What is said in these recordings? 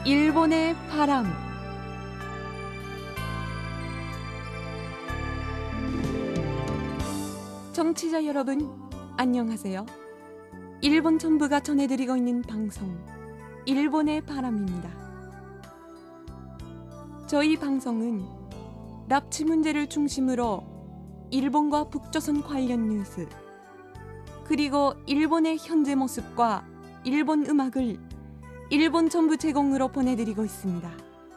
일본의 바람. 청취자 여러분, 안녕하세요. 일본 정부가 전해드리고 있는 방송, 일본의 바람입니다. 저희 방송은 납치 문제를 중심으로 일본과 북조선 관련 뉴스, 그리고 일본의 현재 모습과 일본 음악을 일본 정부 제공으로 보내드리고 있습니다.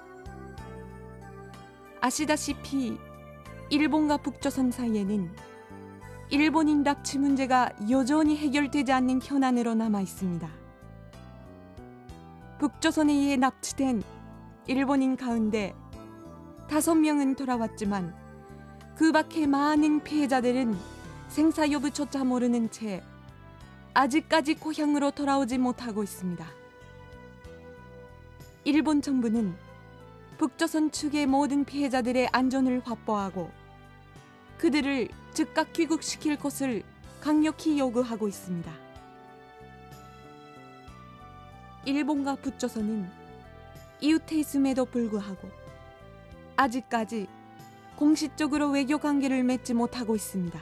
아시다시피 일본과 북조선 사이에는 일본인 납치 문제가 여전히 해결되지 않는 현안으로 남아 있습니다. 북조선에 의해 납치된 일본인 가운데 5명은 돌아왔지만 그 밖에 많은 피해자들은 생사 여부조차 모르는 채 아직까지 고향으로 돌아오지 못하고 있습니다. 일본 정부는 북조선 측의 모든 피해자들의 안전을 확보하고 그들을 즉각 귀국시킬 것을 강력히 요구하고 있습니다. 일본과 북조선은 이웃에 있음에도 불구하고 아직까지 공식적으로 외교 관계를 맺지 못하고 있습니다.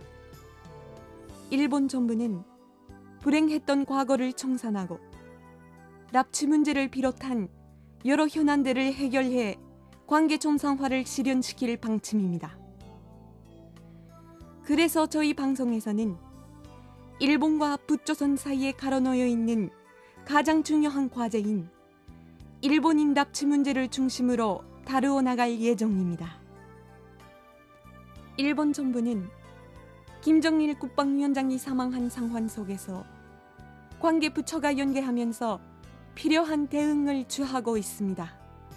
일본 정부는 불행했던 과거를 청산하고 납치 문제를 비롯한 여러 현안들을 해결해 관계 정상화를 실현시킬 방침입니다. 그래서 저희 방송에서는 일본과 북조선 사이에 가로놓여 있는 가장 중요한 과제인 일본인 납치 문제를 중심으로 다루어 나갈 예정입니다. 일본 정부는 김정일 국방위원장이 사망한 상황 속에서 관계 부처가 연계하면서 필요한 대응을 주하고 있습니다.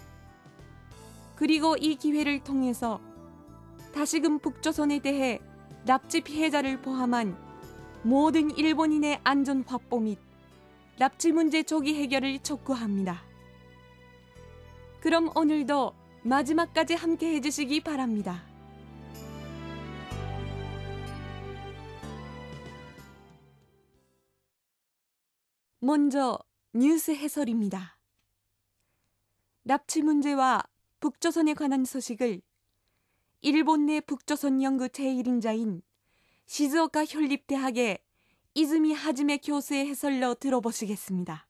그리고 이 기회를 통해서 다시금 북조선에 대해 납치 피해자를 포함한 모든 일본인의 안전 확보 및 납치 문제 조기 해결을 촉구합니다. 그럼 오늘도 마지막까지 함께 해주시기 바랍니다. 먼저 뉴스 해설입니다. 납치 문제와 북조선에 관한 소식을 일본 내 북조선 연구 제1인자인 시즈오카 현립대학의 이즈미 하지메 교수의 해설로 들어보시겠습니다.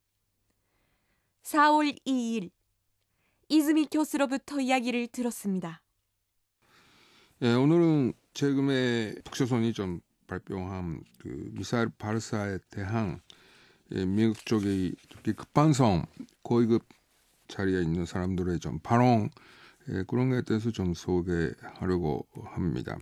4월 2일 이즈미 교수로부터 이야기를 들었습니다. 예, 오늘은 최근에 북조선이 좀 발표한 그 미사일 발사에 대한 미국 쪽의 급반성 고위급 자리에 있는 사람들의 좀 발언, 그런 것에 대해서 좀 소개하려고 합니다.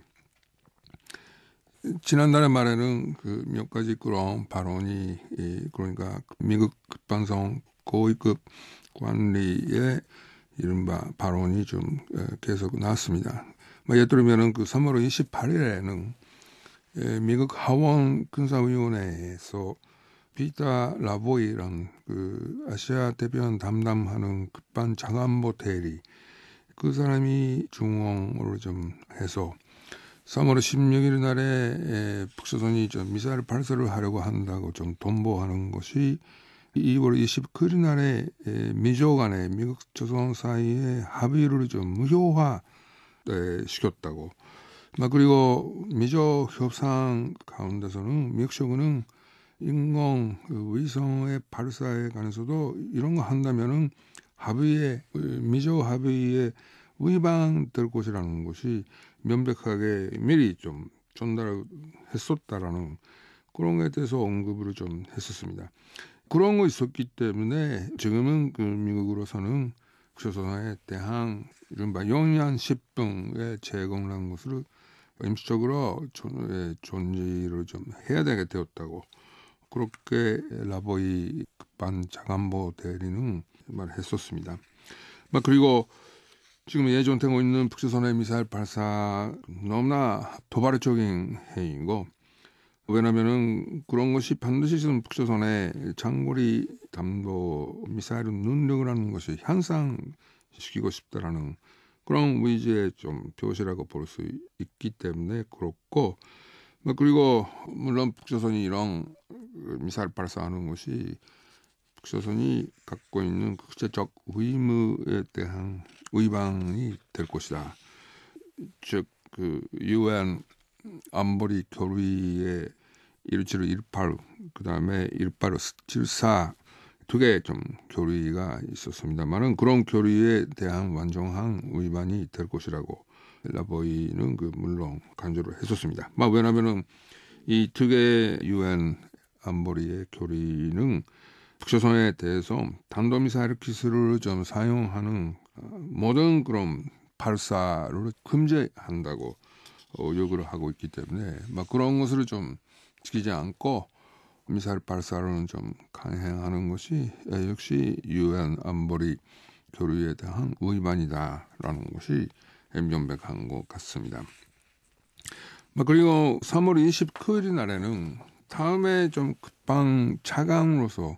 지난달에 말에는 그 몇 가지 그런 발언이, 그러니까 미국 급반성 고위급 관리의 이른바 발언이 좀 계속 나왔습니다. 예를 들면은 그 3월 28일에는 미국 하원 군사위원회에서 피터 라보이라는 그 아시아 대변 담당하는 급반 장안보 대리, 그 사람이 중원으로 좀 해서 3월 16일 날에 북조선이 좀 미사일 발사를 하려고 한다고 좀 통보하는 것이 2월 29일 날에 미조 간에 미국 조선 사이에 합의를 좀 무효화 시켰다고. 그리고 미조 협상 가운데서는 미국 정부는 인공 위성의 발사에 관해서도 이런 거 한다면은 합의에, 미조 합의에 위반될 것이라는 것이 명백하게 미리 좀 전달했었다라는 그런 것에 대해서 언급을 좀 했었습니다. 그런 거 있었기 때문에 지금은 그 미국으로서는 북조선에 대한 이른바 영양식품에 제공하는 것을 임시적으로 존지를 좀 해야 되게 되었다고, 그렇게 라보이 급반 장안보 대리는 말했었습니다. 그리고 지금 예정되고 있는 북조선의 미사일 발사 너무나 도발적인 행위고, 왜냐하면은 그런 것이 반드시 지금 북조선의 장거리 담도 미사일 능력을 하는 것이 향상시키고 싶다라는 그런 의지의 좀 표시라고 볼 수 있기 때문에 그렇고, 그리고 물론 북조선이 이런 미사일 발사하는 것이 북조선이 갖고 있는 국제적 의무에 대한 위반이 될 것이다. 즉, 그 UN 안보리 결의의 1718, 그 다음에 1874 두 개 좀 결의가 있었습니다만은 그런 결의에 대한 완전한 위반이 될 것이라고 라보이는 물론 간주를 했었습니다. 왜냐하면은 이 두 개 UN 안보리의 결의는 북조선에 대해서 탄도미사일 기술을 좀 사용하는 모든 그런 발사를 금지한다고 요구를 하고 있기 때문에 그런 것을 좀 지키지 않고 미사일 발사를 좀 강행하는 것이 역시 UN 안보리 결의에 대한 위반이다라는 것이 명백한 것 같습니다. 그리고 3월 29일 날에는 다음에 좀 급방 차관으로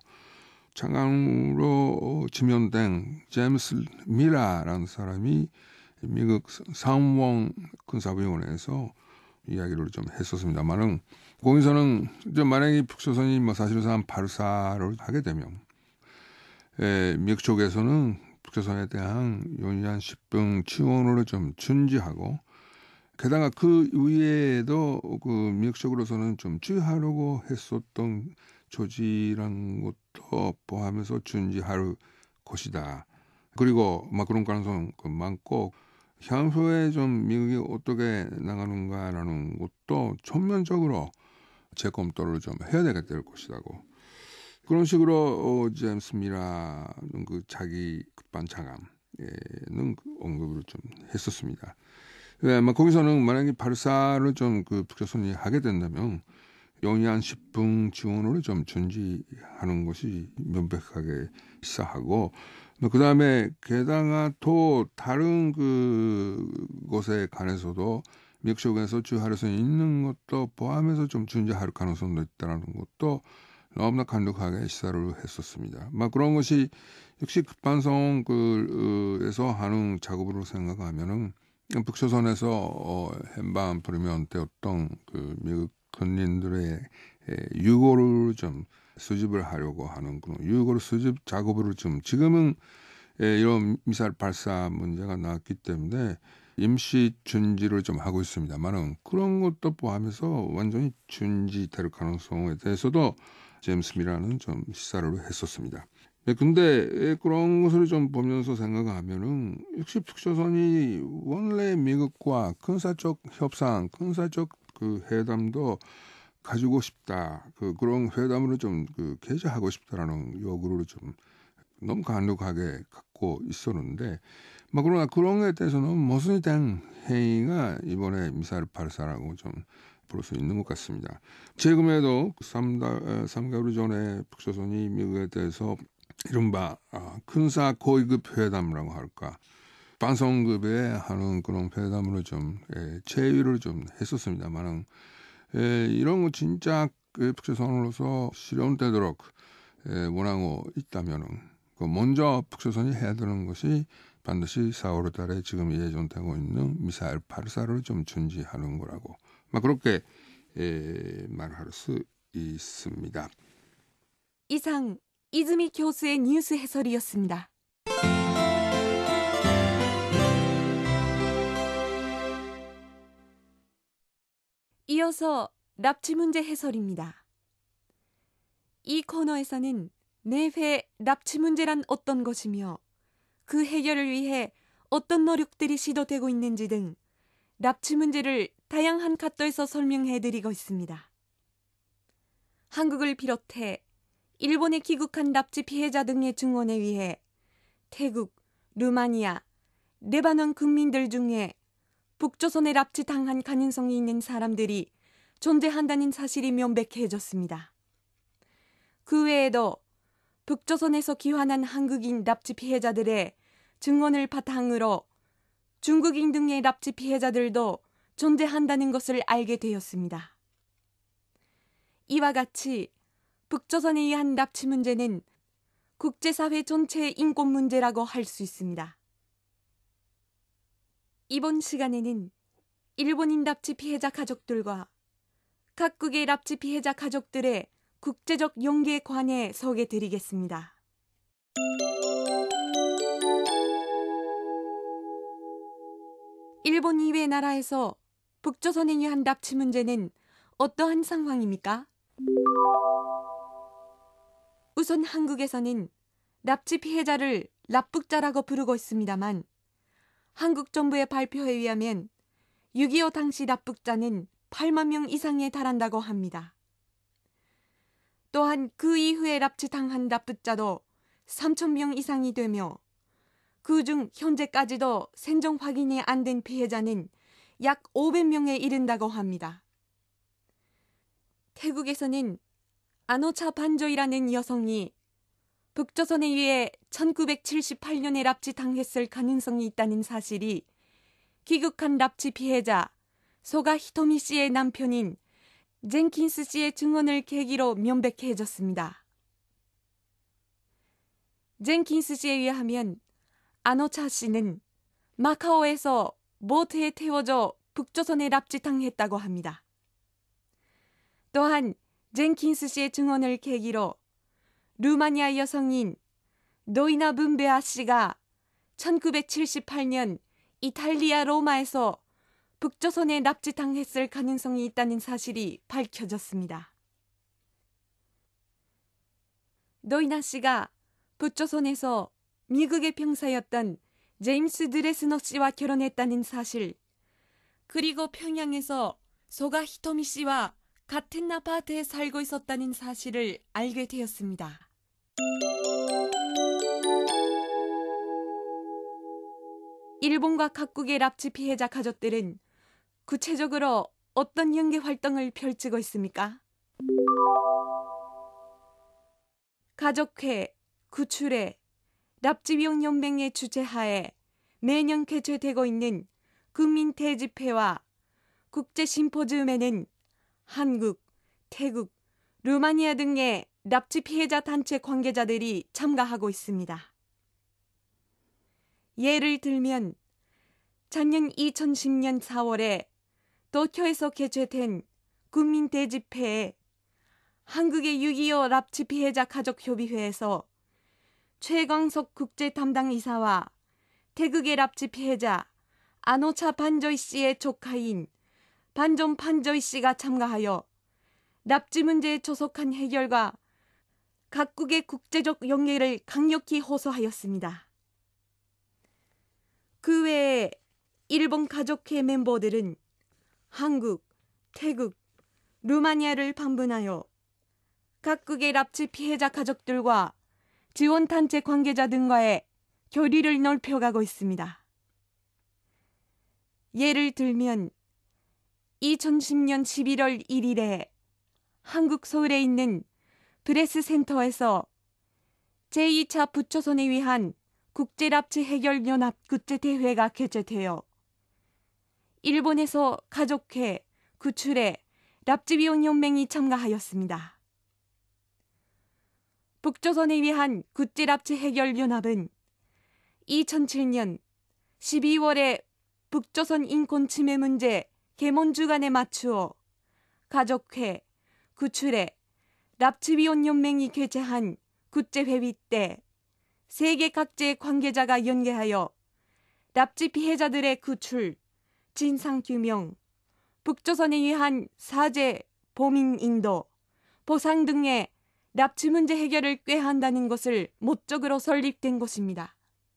지명된 제임스 미라라는 사람이 미국 상원 군사위원회에서 이야기를 좀 했었습니다만은 거기서는 만약에 북조선이 사실상 발사를 하게 되면 미국 쪽에서는 북조선에 대한 연이한 10분 지원을 좀 중지하고 게다가 그 위에도 미국 쪽으로서는 좀 주의하려고 했었던 조지라는 것도 포함해서 중지할 것이다. 그리고 그런 가능성 많고 향후에 좀 미국이 어떻게 나가는가라는 것도 전면적으로 재검토를 좀 해야 되게 될 것이라고. 그런 식으로 제임스 미라는 자기 급반 차관에는 언급을 좀 했었습니다. 거기서는 만약에 발사를 좀 북조선이 하게 된다면 영위한 10분 지원을 좀 중지하는 것이 명백하게 시사하고 그 다음에 게다가 또 다른 곳에 관해서도 미국 쪽에서 주의할 수 있는 것도 포함해서 좀 중지할 가능성도 있다는 것도 너무나 강력하게 시사를 했었습니다. 그런 것이 역시 급반성에서 하는 작업으로 생각하면은 북조선에서 hen방 프리면 때였던 미국 군인들의 유고를 좀 수집을 하려고 하는 그런 유고 수집 작업으로 지금은 이런 미사일 발사 문제가 나왔기 때문에 임시 중지를 좀 하고 있습니다만은 그런 것도 포함해서 완전히 중지될 가능성에 대해서도 제임스 미라는 좀 시사를 했었습니다. 근데 그런 것을 좀 보면서 생각하면은 역시 북조선이 원래 미국과 군사적 협상, 군사적 회담도 가지고 싶다. 그런 회담으로 좀 개최하고 싶다라는 요구를 좀 너무 강력하게 갖고 있었는데, 그러나 그런 것에 대해서는 모순이 된 행위가 이번에 미사일 발사라고 좀 볼 수 있는 것 같습니다. 최근에도 3개월 전에 북조선이 미국에 대해서 이른바 군사 고위급 회담이라고 할까, 반성급에 하는 그런 회담으로 좀 제의를 좀 했었습니다만은 이런 거 진짜 북조선으로서 실현되도록 원하고 있다면은 먼저 북조선이 해야 되는 것이 반드시 4월 달에 지금 예정되고 있는 미사일 발사를 좀 중지하는 거라고 그렇게 말할 수 있습니다. 이상 이즈미 교수의 뉴스 해설이었습니다. 이어서 납치 문제 해설입니다. 이 코너에서는 내회 납치 문제란 어떤 것이며 그 해결을 위해 어떤 노력들이 시도되고 있는지 등 납치 문제를 다양한 갓도에서 설명해드리고 있습니다. 한국을 비롯해 일본에 귀국한 납치 피해자 등의 증언에 위해 태국, 루마니아, 레바논 국민들 중에 북조선에 납치당한 가능성이 있는 사람들이 존재한다는 사실이 명백해졌습니다. 그 외에도 북조선에서 귀환한 한국인 납치 피해자들의 증언을 바탕으로 중국인 등의 납치 피해자들도 존재한다는 것을 알게 되었습니다. 이와 같이 북조선에 의한 납치 문제는 국제사회 전체의 인권 문제라고 할 수 있습니다. 이번 시간에는 일본인 납치 피해자 가족들과 각국의 납치 피해자 가족들의 국제적 연계에 관해 소개드리겠습니다. 일본 이외 나라에서 북조선에 의한 납치 문제는 어떠한 상황입니까? 우선 한국에서는 납치 피해자를 납북자라고 부르고 있습니다만 한국 정부의 발표에 의하면 6.25 당시 납북자는 8만 명 이상에 달한다고 합니다. 또한 그 이후에 납치당한 납북자도 3천 명 이상이 되며 그중 현재까지도 생존 확인이 안 된 피해자는 약 500명에 이른다고 합니다. 태국에서는 아노차 반조이라는 여성이 북조선에 의해 1978년에 납치당했을 가능성이 있다는 사실이 귀국한 납치 피해자 소가 히토미 씨의 남편인 젠킨스 씨의 증언을 계기로 명백해졌습니다. 젠킨스 씨에 의하면 아노차 씨는 마카오에서 보트에 태워져 북조선에 납치당했다고 합니다. 또한 젠킨스 씨의 증언을 계기로 루마니아 여성인 노이나 분베아 씨가 1978년 이탈리아 로마에서 북조선에 납치당했을 가능성이 있다는 사실이 밝혀졌습니다. 노이나 씨가 북조선에서 미국의 병사였던 제임스 드레스너 씨와 결혼했다는 사실, 그리고 평양에서 소가 히토미 씨와 같은 아파트에 살고 있었다는 사실을 알게 되었습니다. 일본과 각국의 납치 피해자 가족들은 구체적으로 어떤 연계 활동을 펼치고 있습니까? 가족회, 구출회, 납치위원연맹의 주최하에 매년 개최되고 있는 국민대집회와 국제심포지움에는 한국, 태국, 루마니아 등의 납치 피해자 단체 관계자들이 참가하고 있습니다. 예를 들면 작년 2010년 4월에 도쿄에서 개최된 국민대집회에 한국의 6.25 납치 피해자 가족협의회에서 최광석 국제 담당 이사와 태국의 납치 피해자 아노차 반조이 씨의 조카인 반존 판조이 씨가 참가하여 납치 문제에 조속한 해결과 각국의 국제적 연계를 강력히 호소하였습니다. 그 외에 일본 가족회 멤버들은 한국, 태국, 루마니아를 방문하여 각국의 납치 피해자 가족들과 지원단체 관계자 등과의 교류를 넓혀가고 있습니다. 예를 들면 2010년 11월 1일에 한국 서울에 있는 브레스센터에서 제2차 북조선에 의한 국제납치 해결연합 국제대회가 개최되어 일본에서 가족회, 구출회, 납치위원연맹이 참가하였습니다. 북조선에 의한 국제납치 해결연합은 2007년 12월에 북조선 인권 침해 문제 개몬 주간에 맞추어 가족회, 구출회, 납치위원연맹이 개최한 국제회의 때 세계 각지의 관계자가 연계하여 납치 피해자들의 구출, 진상규명, 북조선에 의한 사죄, 범인 인도, 보상 등의 납치 문제 해결을 꾀한다는 것을 목적으로 설립된 것입니다.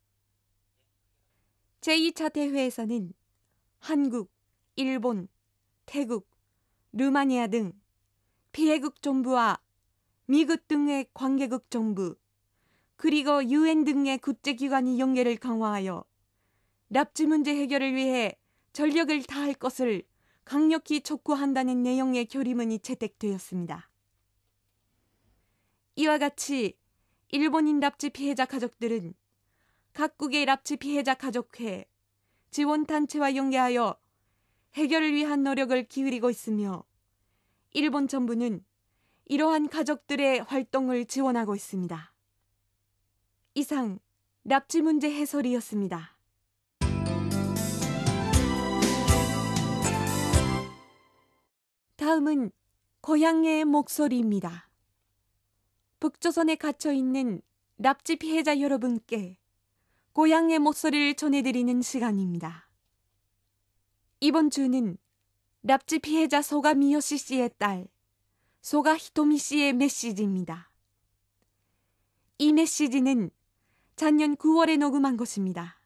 제2차 대회에서는 한국, 일본, 태국, 루마니아 등 피해국 정부와 미국 등의 관계국 정부, 그리고 UN 등의 국제기관이 연계를 강화하여 납치 문제 해결을 위해 전력을 다할 것을 강력히 촉구한다는 내용의 결의문이 채택되었습니다. 이와 같이 일본인 납치 피해자 가족들은 각국의 납치 피해자 가족회, 지원단체와 연계하여 해결을 위한 노력을 기울이고 있으며 일본 정부는 이러한 가족들의 활동을 지원하고 있습니다. 이상 납치 문제 해설이었습니다. 다음은 고향의 목소리입니다. 북조선에 갇혀있는 납치 피해자 여러분께 고향의 목소리를 전해드리는 시간입니다. 이번 주는 납치 피해자 소가 미요시 씨의 딸 소가 히토미 씨의 메시지입니다. 이 메시지는 작년 9월에 녹음한 것입니다.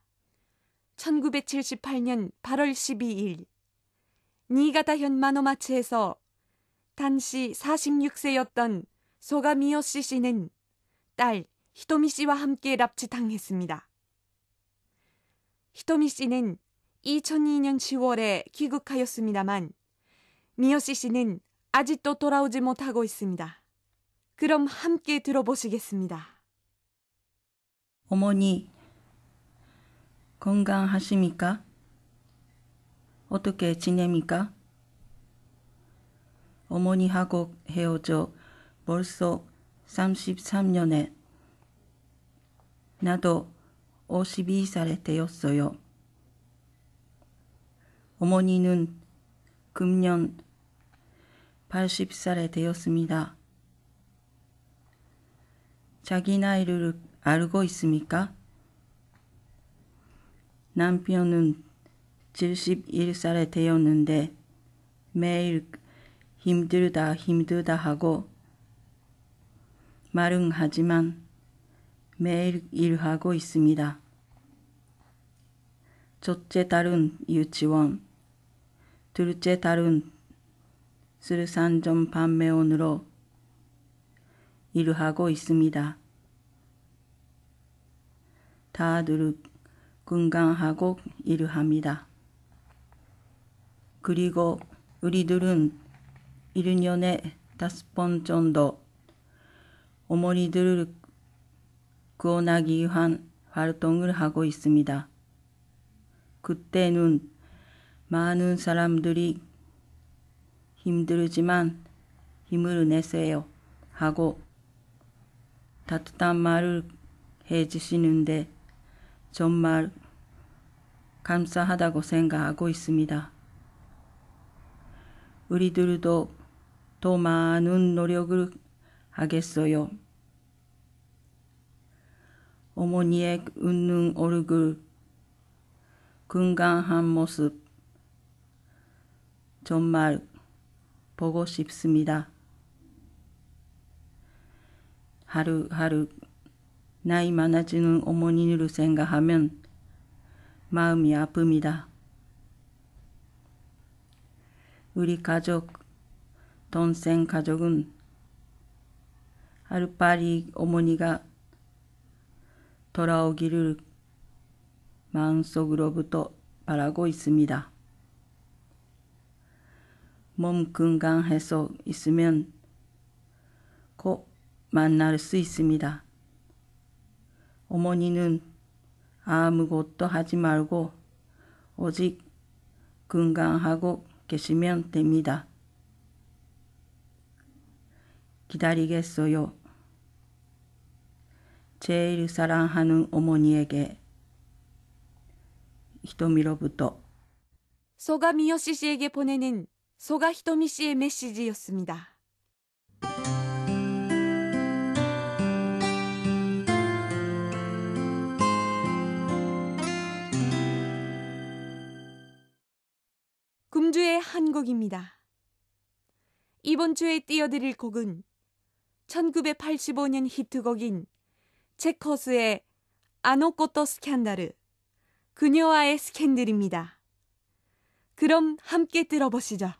1978년 8월 12일 니가타현 마노마치에서 당시 46세였던 소가 미요시 씨는 딸 히토미 씨와 함께 납치당했습니다. 히토미 씨는 2002년 10월에 귀국하였습니다만 미요시 씨는 아직도 돌아오지 못하고 있습니다. 그럼 함께 들어보시겠습니다. 어머니, 건강하십니까? 어떻게 지냅니까? 어머니하고 헤어져 벌써 33년에 나도 52살이 되었어요. 어머니는 금년 80살이 되었습니다. 자기 나이를 알고 있습니까? 남편은 71살이 되었는데 매일 힘들다 하고 말은 하지만 매일 일하고 있습니다. 첫째 딸은 유치원, 둘째 딸은 술산점 판매원으로 일하고 있습니다. 다들 건강하고 일합니다. 그리고 우리들은 1년에 5번 정도 어머니들을 구원하기 위한 활동을 하고 있습니다. 그때는 많은 사람들이 힘들지만 힘을 내세요 하고 따뜻한 말을 해주시는데 정말 감사하다고 생각하고 있습니다. 우리들도 더 많은 노력을 하겠어요. 어머니의 웃는 얼굴, 건강한 모습 정말 보고 싶습니다. 하루하루 나이 많아지는 어머니를 생각하면 마음이 아픕니다. 우리 가족, 동생 가족은 하루빨리 어머니가 돌아오기를 마음속으로부터 바라고 있습니다. 몸 건강해서 있으면 꼭 만날 수 있습니다. 어머니는 아무것도 하지 말고 오직 건강하고 계시면 됩니다. 기다리겠어요. 제일 사랑하는 어머니에게 히토미로부터. 소가 미요시 씨에게 보내는 소가 히토미 씨의 메시지였습니다. 금주의 한 곡입니다. 이번 주에 띄워드릴 곡은 1985년 히트곡인 체커스의 아노코토 스캔들, 그녀와의 스캔들입니다. 그럼 함께 들어보시죠.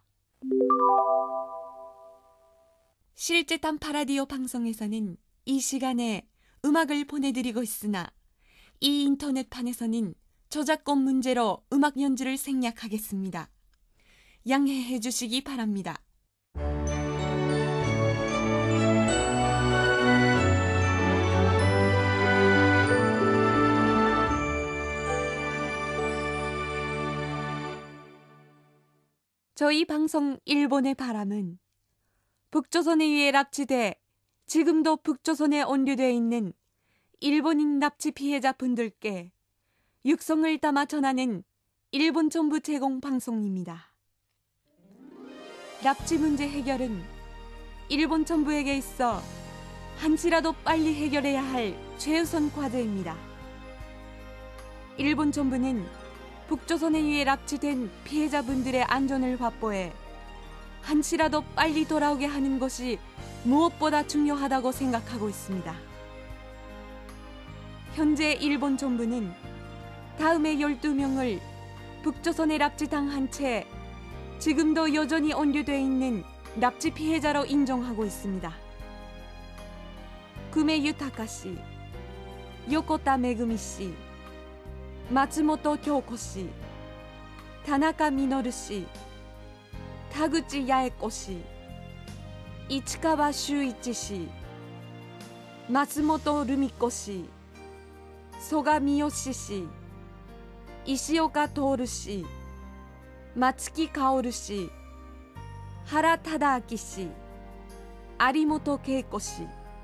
실제 딴파라디오 방송에서는 이 시간에 음악을 보내드리고 있으나 이 인터넷판에서는 저작권 문제로 음악 연주를 생략하겠습니다. 양해해 주시기 바랍니다. 저희 방송 일본의 바람은 북조선에 의해 납치돼 지금도 북조선에 온류되어 있는 일본인 납치 피해자 분들께 육성을 담아 전하는 일본 정부 제공 방송입니다. 납치 문제 해결은 일본 정부에게 있어 한시라도 빨리 해결해야 할 최우선 과제입니다. 일본 정부는 북조선에 의해 납치된 피해자분들의 안전을 확보해 한시라도 빨리 돌아오게 하는 것이 무엇보다 중요하다고 생각하고 있습니다. 현재 일본 정부는 다음의 12명을 북조선에 납치당한 채 지금도 여전히 언류되어 있는 납치 피해자로 인정하고 있습니다. 구메 유타카 씨, 요코타 메구미 씨, 마츠모토 교코 씨, 타나카 미노루 씨, 타구치 야에코 씨, 이치카와 슈이치 씨, 마츠모토 루미코 씨, 소가 미요시 씨, 이시오카 토오루 씨, 마츠키 카오루 씨, 하라 타다아키 씨, 아리모토 케이코 씨.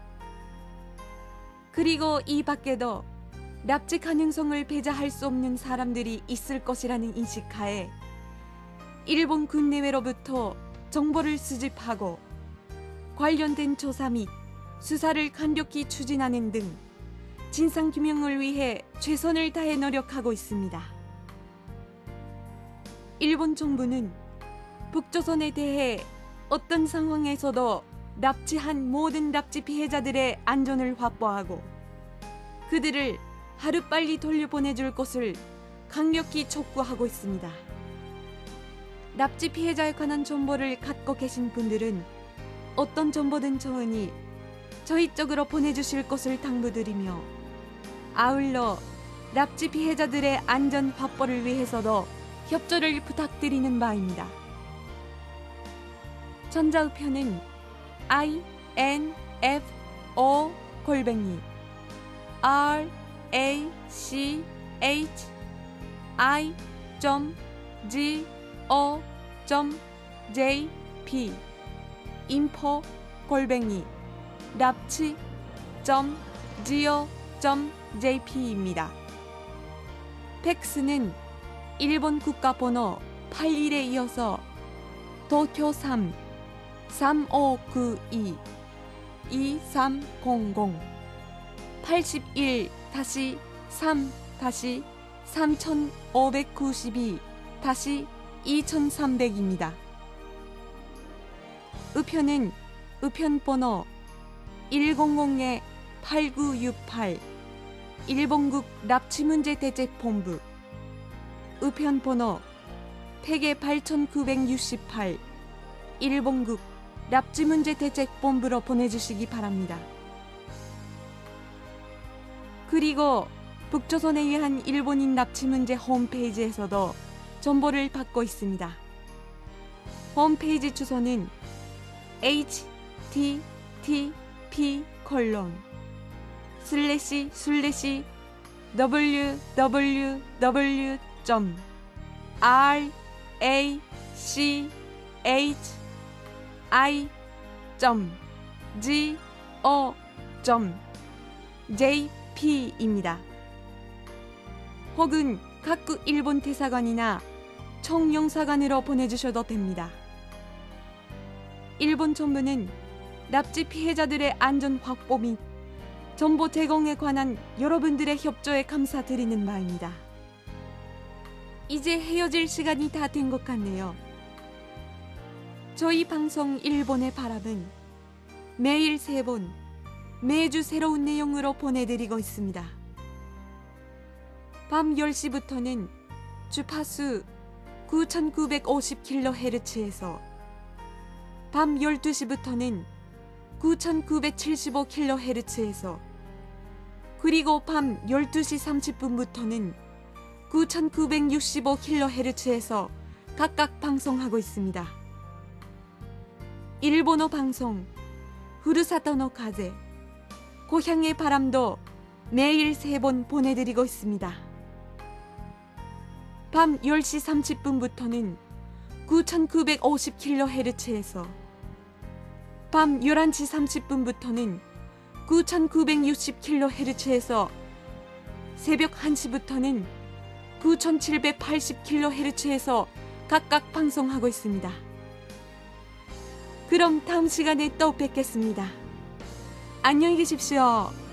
그리고 이 밖에도 납치 가능성을 배제할 수 없는 사람들이 있을 것이라는 인식하에 일본 군내외로부터 정보를 수집하고 관련된 조사 및 수사를 간략히 추진하는 등 진상규명을 위해 최선을 다해 노력하고 있습니다. 일본 정부는 북조선에 대해 어떤 상황에서도 납치한 모든 납치 피해자들의 안전을 확보하고 그들을 하루빨리 돌려보내줄 것을 강력히 촉구하고 있습니다. 납치 피해자에 관한 정보를 갖고 계신 분들은 어떤 정보든 좋으니 저희 쪽으로 보내주실 것을 당부드리며 아울러 납치 피해자들의 안전 확보를 위해서도 협조를 부탁드리는 바입니다. 전자우편은 info@rachi.go.jp info@rapchi.go.jp입니다. 팩스는 일본 국가번호 81에 이어서 도쿄 3-3592-2300 81-3-3592-2300입니다. 우편은 우편번호 100-8968 일본국 납치문제대책본부 우편번호 팩의 8968 일본국 납치문제대책본부로 보내주시기 바랍니다. 그리고 북조선에 의한 일본인 납치 문제 홈페이지에서도 정보를 받고 있습니다. 홈페이지 주소는 www.rachi.go.jp입니다. 혹은 각국 일본 대사관이나 총영사관으로 보내주셔도 됩니다. 일본 정부는 납치 피해자들의 안전 확보 및 정보 제공에 관한 여러분들의 협조에 감사드리는 바입니다. 이제 헤어질 시간이 다 된 것 같네요. 저희 방송 일본의 바람은 매일 3번, 매주 새로운 내용으로 보내드리고 있습니다. 밤 10시부터는 주파수 9950kHz에서 밤 12시부터는 9975kHz에서 그리고 밤 12시 30분부터는 9965kHz에서 각각 방송하고 있습니다. 일본어 방송 후르사토노 카제 고향의 바람도 매일 3번 보내드리고 있습니다. 밤 10시 30분부터는 9950kHz에서 밤 11시 30분부터는 9960kHz에서 새벽 1시부터는 9780kHz에서 각각 방송하고 있습니다. 그럼 다음 시간에 또 뵙겠습니다. 안녕히 계십시오.